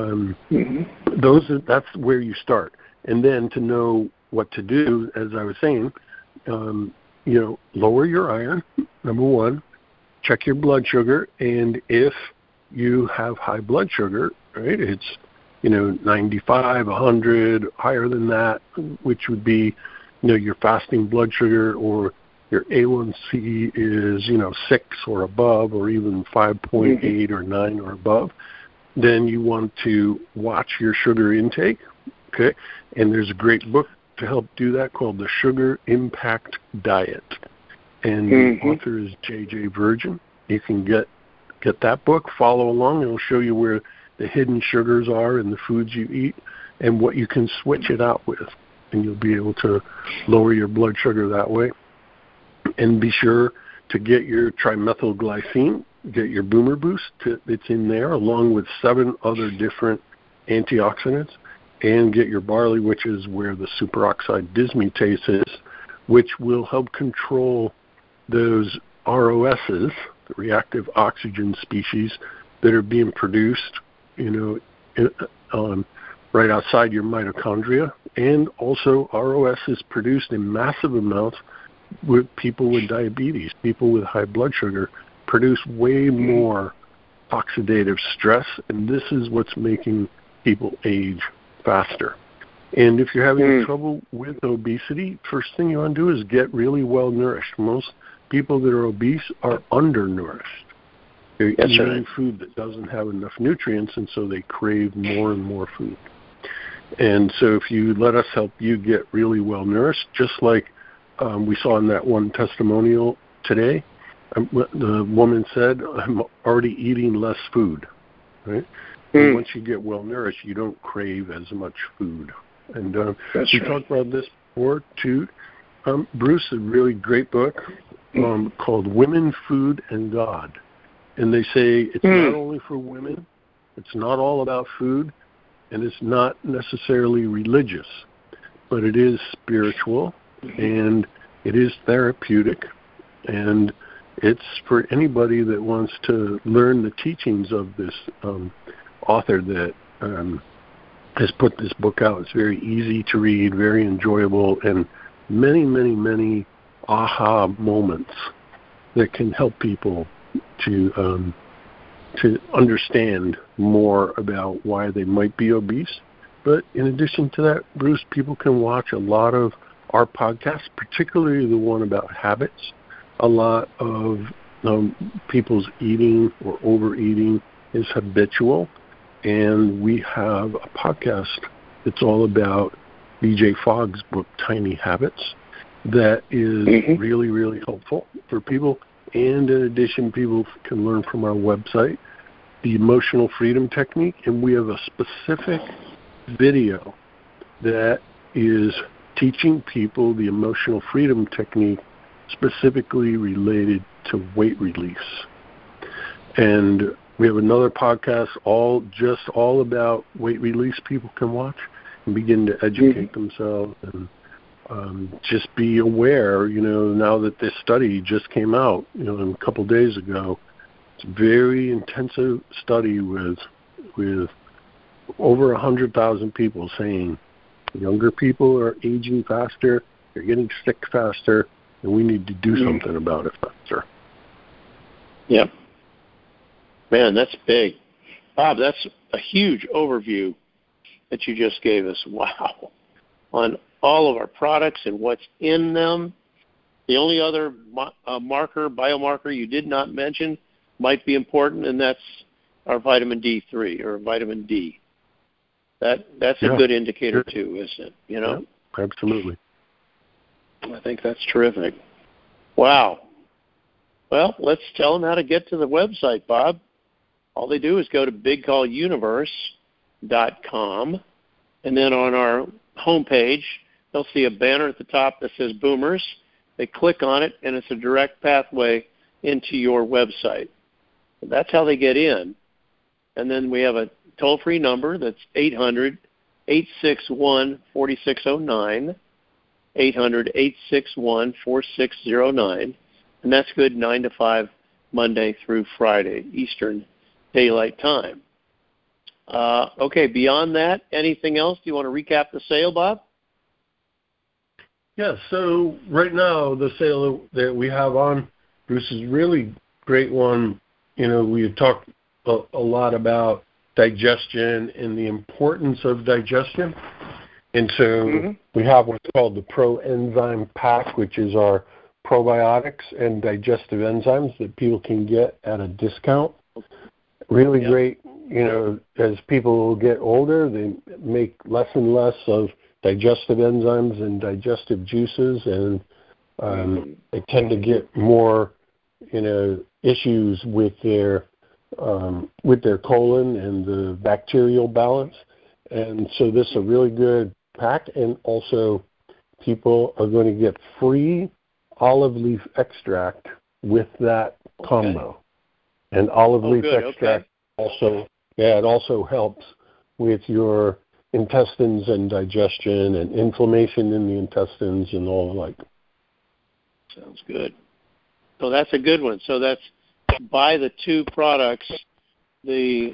that's where you start. And then to know what to do, as I was saying, lower your iron, number one, check your blood sugar, and if you have high blood sugar, right, it's 95, 100, higher than that, which would be your fasting blood sugar, or your A1C is 6 or above, or even 5.8 or 9 or above, then you want to watch your sugar intake. Okay, and there's a great book to help do that called The Sugar Impact Diet, and the author is J.J. Virgin. You can get that book, follow along. It'll show you where the hidden sugars are in the foods you eat and what you can switch it out with, and you'll be able to lower your blood sugar that way. And be sure to get your trimethylglycine, get your Boomer Boost. It's in there, along with 7 other different antioxidants, and get your barley, which is where the superoxide dismutase is, which will help control those ROSs, the reactive oxygen species, that are being produced, right outside your mitochondria. And also ROS is produced in massive amounts with people with diabetes. People with high blood sugar produce way more oxidative stress, and this is what's making people age faster. And if you're having trouble with obesity, first thing you want to do is get really well nourished. Most people that are obese are undernourished. They're eating food that doesn't have enough nutrients, and so they crave more and more food. And so if you let us help you get really well nourished, just like we saw in that one testimonial today, the woman said, I'm already eating less food, right? And once you get well nourished, you don't crave as much food. And we talked about this before, too. Bruce, a really great book called Women, Food, and God. And they say it's not only for women, it's not all about food, and it's not necessarily religious, but it is spiritual, and it is therapeutic, and it's for anybody that wants to learn the teachings of this author that has put this book out. It's very easy to read, very enjoyable, and many, many, many aha moments that can help people to understand more about why they might be obese. But in addition to that, Bruce, people can watch a lot of our podcasts, particularly the one about habits. A lot of people's eating or overeating is habitual, and we have a podcast that's all about BJ Fogg's book, Tiny Habits. that is really, really helpful for people. And in addition, people can learn from our website the Emotional Freedom Technique, and we have a specific video that is teaching people the Emotional Freedom Technique specifically related to weight release. And we have another podcast all about weight release people can watch and begin to educate themselves and just be aware, now that this study just came out, a couple days ago. It's a very intensive study with over 100,000 people saying younger people are aging faster, they're getting sick faster, and we need to do something about it faster. Yep. Man, that's big. Bob, that's a huge overview that you just gave us. Wow. On all of our products and what's in them. The only other biomarker you did not mention might be important, and that's our vitamin D3 or vitamin D. That's a good indicator too, isn't it? Yeah, absolutely. I think that's terrific. Wow. Well, let's tell them how to get to the website, Bob. All they do is go to bigcalluniverse.com, and then on our homepage, they'll see a banner at the top that says Boomers. They click on it, and it's a direct pathway into your website. That's how they get in. And then we have a toll-free number that's 800-861-4609, 800-861-4609, and that's good 9 to 5, Monday through Friday, Eastern Daylight Time. Okay, beyond that, anything else? Do you want to recap the sale, Bob? Yeah, so right now the sale that we have on, Bruce, is really great one. We had talked a lot about digestion and the importance of digestion. And so we have what's called the Pro Enzyme Pack, which is our probiotics and digestive enzymes that people can get at a discount. Really great. As people get older, they make less and less of digestive enzymes and digestive juices, and they tend to get more, issues with their colon and the bacterial balance. And so this is a really good pack, and also people are going to get free olive leaf extract with that combo. And olive leaf extract also, it also helps with your intestines and digestion and inflammation in the intestines and all like. Sounds good. So that's a good one. So that's buy the two products, the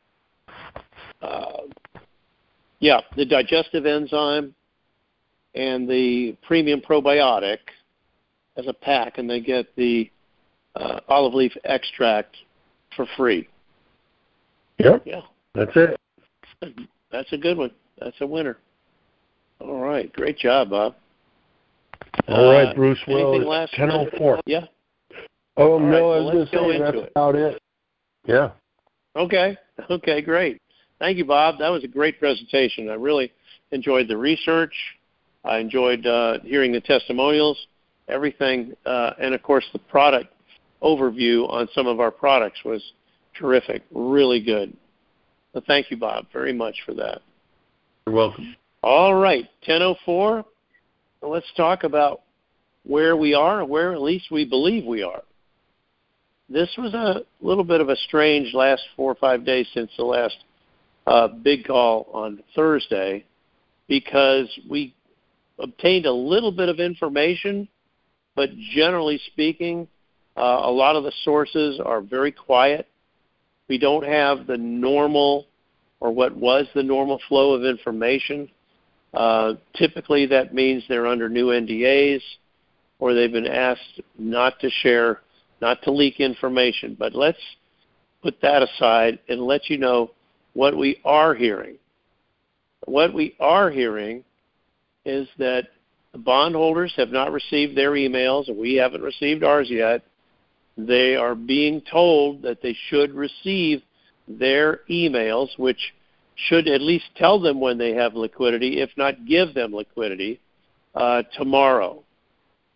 digestive enzyme and the premium probiotic as a pack, and they get the olive leaf extract for free. Yep. Yeah. That's it. That's a good one. That's a winner. All right. Great job, Bob. All right, Bruce. Well, anything last 10:04. Yeah. Oh, all no, right, I was going to say that's about it. Yeah. Okay, great. Thank you, Bob. That was a great presentation. I really enjoyed the research. I enjoyed hearing the testimonials, everything, and, of course, the product overview on some of our products was terrific, really good. So thank you, Bob, very much for that. You're welcome. All right, 10:04. Let's talk about where we are, and where at least we believe we are. This was a little bit of a strange last 4 or 5 days since the last big call on Thursday, because we obtained a little bit of information, but generally speaking, a lot of the sources are very quiet. We don't have the normal, or what was the normal flow of information. Typically that means they're under new NDAs, or they've been asked not to share, not to leak information. But let's put that aside and let you know what we are hearing. What we are hearing is that the bondholders have not received their emails, and we haven't received ours yet. They are being told that they should receive their emails, which should at least tell them when they have liquidity, if not give them liquidity, tomorrow.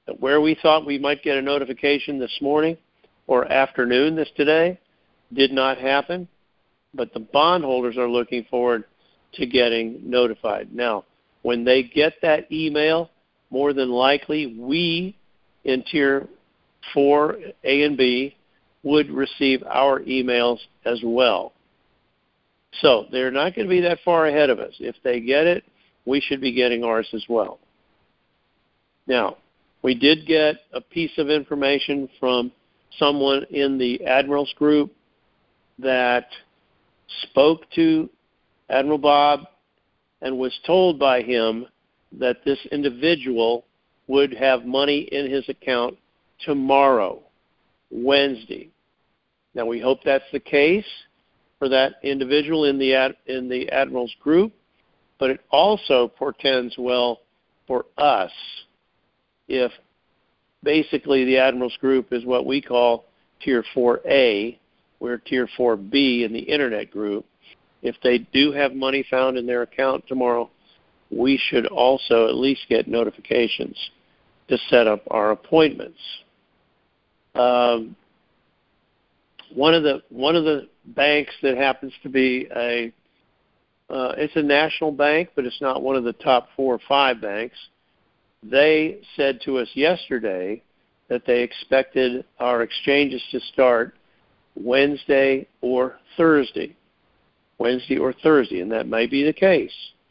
Where we thought we might get a notification this morning or afternoon today did not happen, but the bondholders are looking forward to getting notified. Now, when they get that email, more than likely we in Tier 4 A and B would receive our emails as well. So they're not going to be that far ahead of us. If they get it, we should be getting ours as well. Now, we did get a piece of information from someone in the Admirals group that spoke to Admiral Bob and was told by him that this individual would have money in his account tomorrow, Wednesday. Now, we hope that's the case for that individual in the Admirals group, but it also portends well for us if basically the Admirals group is what we call Tier 4A. We're Tier 4B in the Internet group. If they do have money found in their account tomorrow, we should also at least get notifications to set up our appointments. One of the banks that happens to be it's a national bank, but it's not one of the top 4 or 5 banks. They said to us yesterday that they expected our exchanges to start Wednesday or Thursday, and that may be the case.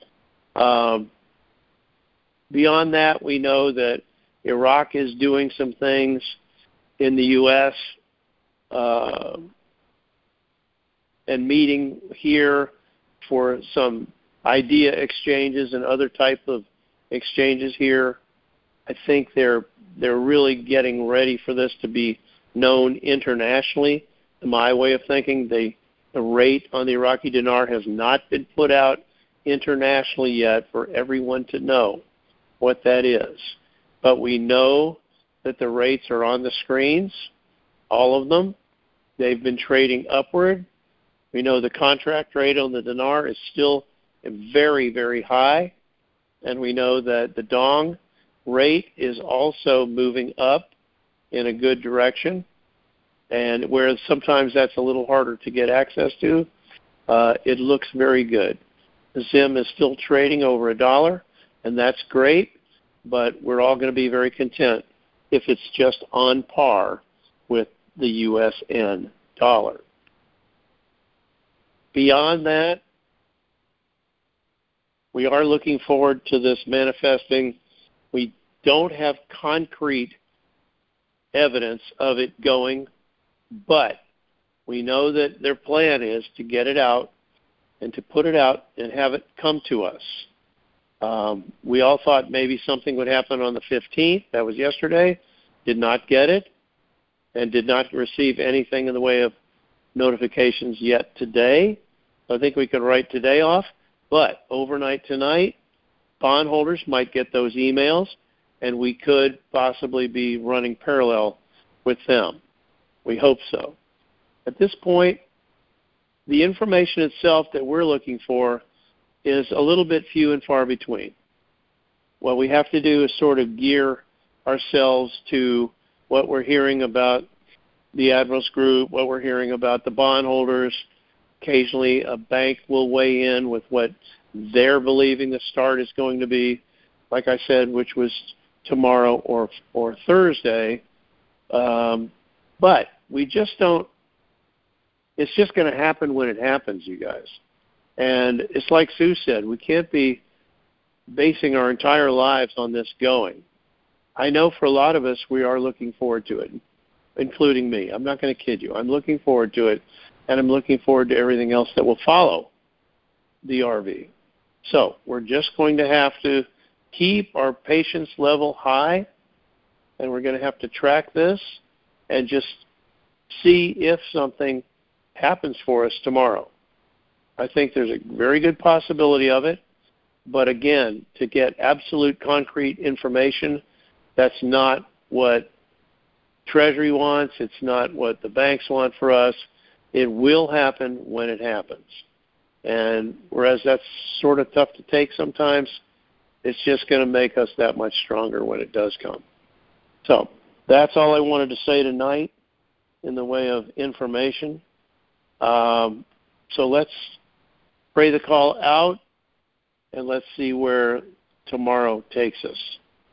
Beyond that, we know that Iraq is doing some things in the U.S. And meeting here for some idea exchanges and other type of exchanges here. I think they're really getting ready for this to be known internationally. In my way of thinking, the rate on the Iraqi dinar has not been put out internationally yet for everyone to know what that is. But we know that the rates are on the screens, all of them. They've been trading upward. We know the contract rate on the dinar is still very, very high. And we know that the dong rate is also moving up in a good direction. And whereas sometimes that's a little harder to get access to, it looks very good. The ZIM is still trading over $1, and that's great, but we're all going to be very content if it's just on par with the USN dollar. Beyond that, we are looking forward to this manifesting. We don't have concrete evidence of it going, but we know that their plan is to get it out and to put it out and have it come to us. We all thought maybe something would happen on the 15th. That was yesterday. Did not get it and did not receive anything in the way of notifications yet today. I think we could write today off. But overnight tonight, bondholders might get those emails, and we could possibly be running parallel with them. We hope so. At this point, the information itself that we're looking for is a little bit few and far between. What we have to do is sort of gear ourselves to what we're hearing about the Admirals Group, what we're hearing about the bondholders. Occasionally, a bank will weigh in with what they're believing the start is going to be, like I said, which was tomorrow or Thursday. But we just don't, it's just going to happen when it happens, you guys. And it's like Sue said, we can't be basing our entire lives on this going. I know for a lot of us, we are looking forward to it, including me. I'm not going to kid you. I'm looking forward to it, and I'm looking forward to everything else that will follow the RV. So we're just going to have to keep our patience level high, and we're going to have to track this and just see if something happens for us tomorrow. I think there's a very good possibility of it, but again, to get absolute concrete information, that's not what Treasury wants. It's not what the banks want for us. It will happen when it happens. And whereas that's sort of tough to take sometimes, it's just going to make us that much stronger when it does come. So that's all I wanted to say tonight in the way of information. So let's pray the call out, and let's see where tomorrow takes us.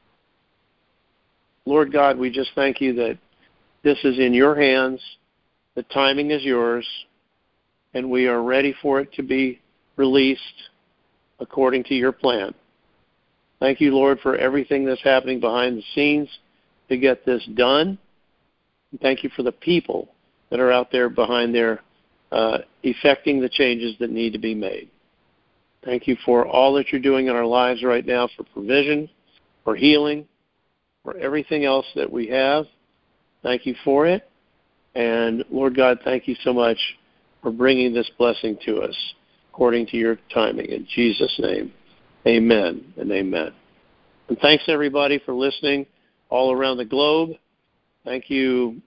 Lord God, we just thank you that this is in your hands, the timing is yours, and we are ready for it to be released according to your plan. Thank you, Lord, for everything that's happening behind the scenes to get this done. And thank you for the people that are out there behind there effecting the changes that need to be made. Thank you for all that you're doing in our lives right now, for provision, for healing, for everything else that we have. Thank you for it. And Lord God, thank you so much for bringing this blessing to us according to your timing. In Jesus' name, amen and amen. And thanks, everybody, for listening all around the globe. Thank you,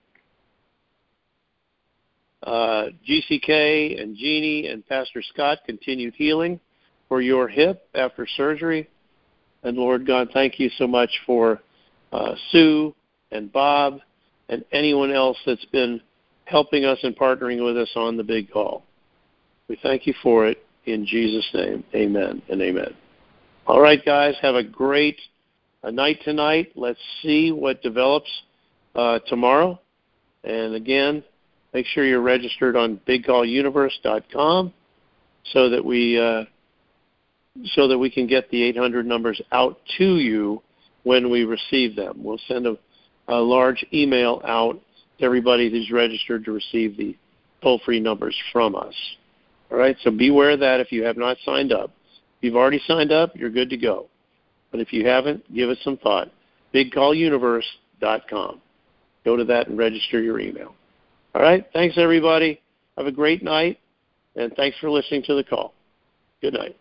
GCK and Jeannie and Pastor Scott, continued healing for your hip after surgery. And Lord God, thank you so much for Sue and Bob and anyone else that's been helping us and partnering with us on the big call. We thank you for it in Jesus' name. Amen and amen. All right, guys, have a great night tonight. Let's see what develops tomorrow. And again, make sure you're registered on bigcalluniverse.com so that we can get the 800 numbers out to you when we receive them. We'll send a large email out to everybody who's registered to receive the toll-free numbers from us. All right, so beware of that if you have not signed up. If you've already signed up, you're good to go. But if you haven't, give it some thought. bigcalluniverse.com. Go to that and register your email. All right, thanks, everybody. Have a great night, and thanks for listening to the call. Good night.